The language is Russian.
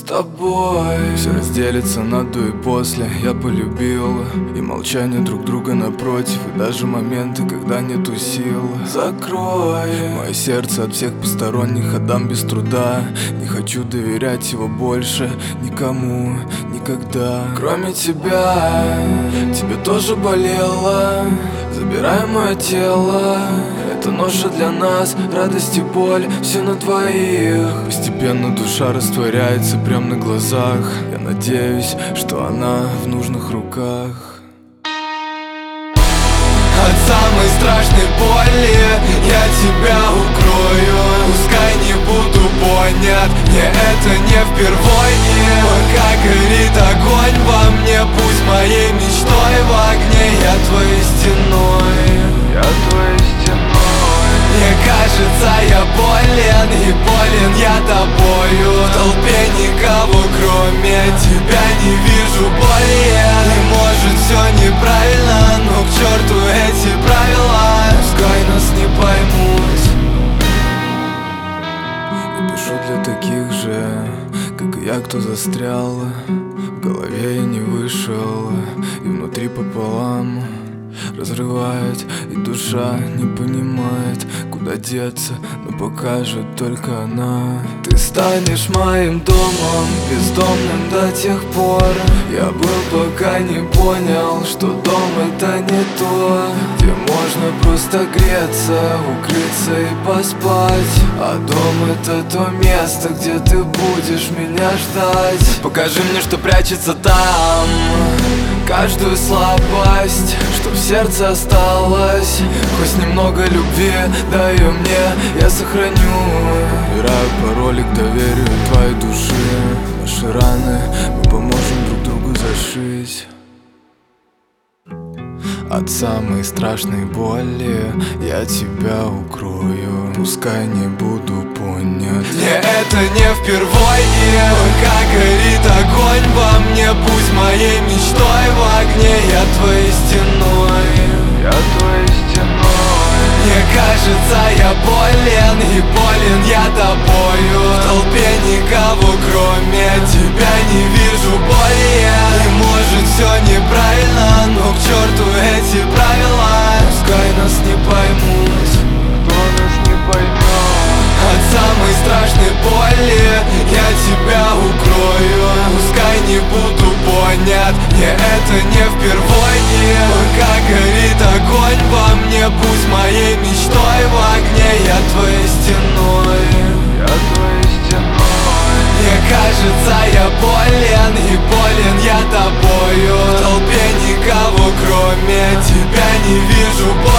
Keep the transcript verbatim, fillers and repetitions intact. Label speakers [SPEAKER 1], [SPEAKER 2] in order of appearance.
[SPEAKER 1] тобой. Все разделится на до и после. Я полюбил, и молчание друг друга напротив, и даже моменты, когда нету сил. Закрой мое сердце от всех посторонних, отдам без труда. Не хочу доверять его больше никому, никогда. Кроме тебя, тебе тоже болело. Забирай мое тело, это ноша для нас, радость и боль, все на двоих. Постепенно душа растворяется прямо на глазах. Я надеюсь, что она в нужных руках.
[SPEAKER 2] От самой страшной боли я тебя укрою. Пускай не буду понят, мне это не впервые. Пока горит огонь во мне, пусть моей мечтой в огне. Я твоей стеной,
[SPEAKER 1] я твоей стеной.
[SPEAKER 2] Мне кажется, я болен, и болен я тобою. В толпе никого кроме тебя не вижу более. И может все неправильно, но к черту эти правила. Пускай нас не поймут.
[SPEAKER 1] Я пишу для таких же, как и я, кто застрял в голове и не вышел, и внутри пополам разрывает, и душа не понимает, куда деться, но покажет только она. Ты станешь моим домом, бездомным до тех пор. Я был, пока не понял, что дом это не то, где можно просто греться, укрыться и поспать. А дом это то место, где ты будешь меня ждать.
[SPEAKER 2] Покажи мне, что прячется там,
[SPEAKER 1] каждую слабость, что в сердце осталось. Хоть немного любви дай ее мне, я сохраню. Выбираю пароли к доверию твоей души. Наши раны мы поможем друг другу зашить. От самой страшной боли я тебя укрою. Пускай не буду понят,
[SPEAKER 2] мне это не впервые. Пока горит огонь во мне, пусть моей мечтой в огне. Я твоей стеной,
[SPEAKER 1] я твоей стеной.
[SPEAKER 2] Мне кажется, я болен, и болен я тобою. В толпе никого кроме тебя не вижу более. И может все неправильно, но к черту эти правила.
[SPEAKER 1] Пускай нас не поймут, кто нас не поймет.
[SPEAKER 2] От самой страшной боли я тебя укрою. Пускай не буду понят, мне это не впервые. Пока горит огонь во мне, пусть моей мечтой в огне. Я твоей стеной,
[SPEAKER 1] я твоей стеной.
[SPEAKER 2] Мне кажется, я болен, и болен я тобою. В толпе никого кроме тебя не вижу более.